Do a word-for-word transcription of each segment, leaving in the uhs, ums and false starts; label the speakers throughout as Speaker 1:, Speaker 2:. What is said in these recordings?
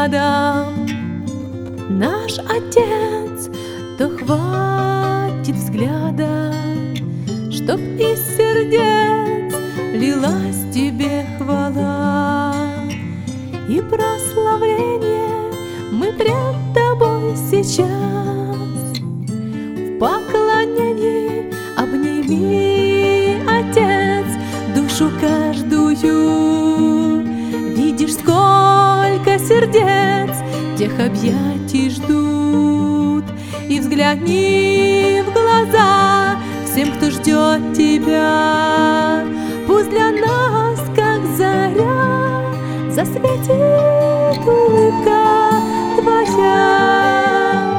Speaker 1: рядом наш Отец, то хватит взгляда, чтоб из сердец лилась тебе хвала и прославление. Мы пред тобой сейчас в поклонении. Обними, Отец, душу каждую. Видишь, сколько сердец тех объятий ждут. И взгляни в глаза всем, кто ждет тебя. Пусть для нас, как заря, засветит улыбка твоя.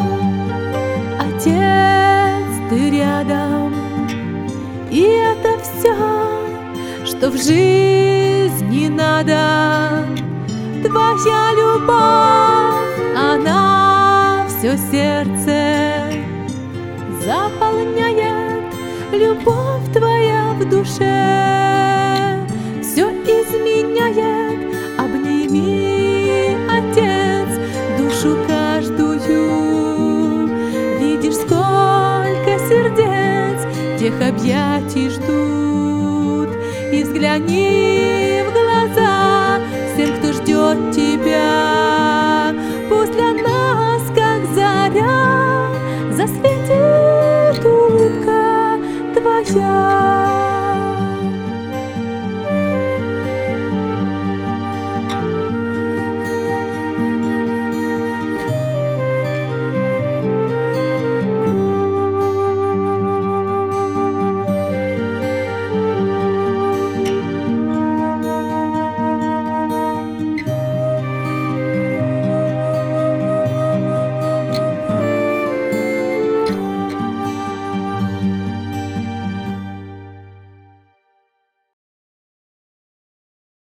Speaker 1: Отец, ты рядом, и это все, что в жизни надо. Твоя любовь, она все сердце заполняет. Любовь твоя в душе все изменяет. Обними, Отец, душу каждую. Видишь, сколько сердец тех объятий ждут. И взгляни в глаза всем, кто ждет тебя. Пусть для нас, как заря, засветит улыбка твоя.